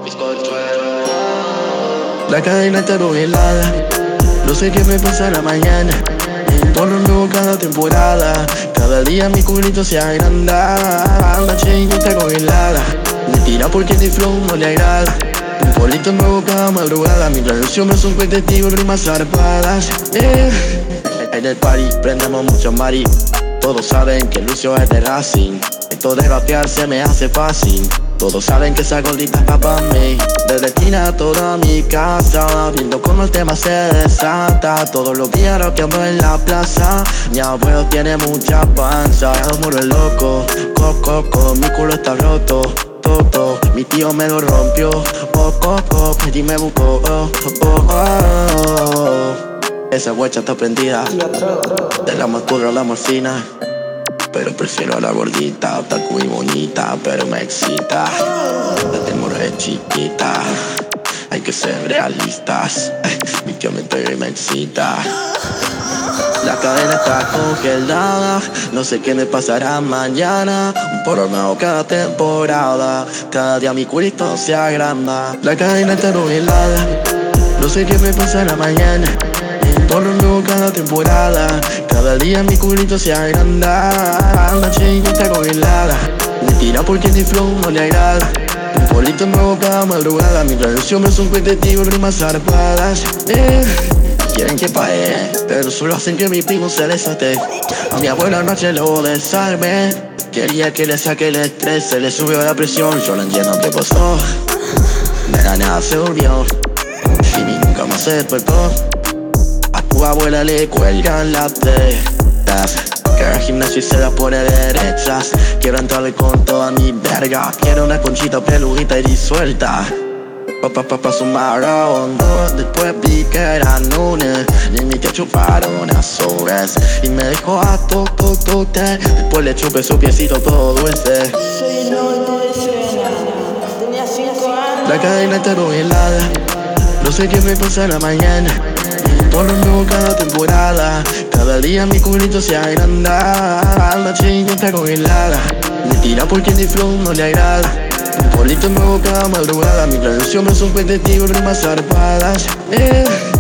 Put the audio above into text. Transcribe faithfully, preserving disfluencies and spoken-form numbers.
La cadena está helada, no sé qué me pasará mañana. Tono nuevo cada temporada, cada día mi culito se agranda. La chain está congelada, me tira porque mi flow no le agrada. Un polito nuevo cada madrugada, mi traducción me son testigos, rimas zarpadas. eh. En el party prendemos mucho mari, todos saben que Lucio es de Racing. Esto de rapear se me hace fácil, todos saben que esa gordita está pa' mí. Desde esquina a toda mi casa, viendo cómo el tema se desata. Todos los días rapeando en la plaza, mi abuelo tiene mucha panza. Yo muro el loco, coco, coco, mi culo está roto. Toto, mi tío me lo rompió, oh, oh, oh, y me buscó, oh, oh, oh. Esa huecha está prendida, de la mascura a la morfina. Pero prefiero a la gordita, está muy bonita, pero me excita. La tengo re chiquita, hay que ser realistas. Mi tío me pega y me excita. La cadena está congelada, no sé qué me pasará mañana. Un porro nuevo cada temporada, cada día mi culito se agranda. La cadena está congelada, no sé qué me pasará mañana. Un porro nuevo cada temporada, cada día mi culito se agranda. La chain está congelada, me tira porque mi flow no le agrada. Un polito nuevo cada madrugada, mi traducción me son testigos, rimas zarpadas. eh. Quieren que pague, pero solo hacen que mi primo se desate. A mi abuela anoche lo desarme, quería que le saque el estrés, se le subió la presión, yo no entiendo qué pasó. De la nada se durmió, y ni nunca más se despertó. A tu abuela le cuelgan las tetas, que al gimnasio y se la pone derechas. Quiero entrarle con toda mi verga, quiero una conchita peludita y disuelta. Papá, papá, su marondo. Después vi que era lunes y mi tía chuparon unas horas y me dejó a to, to, to, te. Después le chupé su piecito todo dulce. Soy no de escena, tenía cinco años. La cadena está congelada, no sé qué me pasará mañana. Por lo nuevo cada temporada, cada día mi culito se agranda. La chain está congelada, me tira porque mi flow no le agrada. Un polito nuevo cada madrugada, mi traducción me son testigos, rimas zarpadas. eh.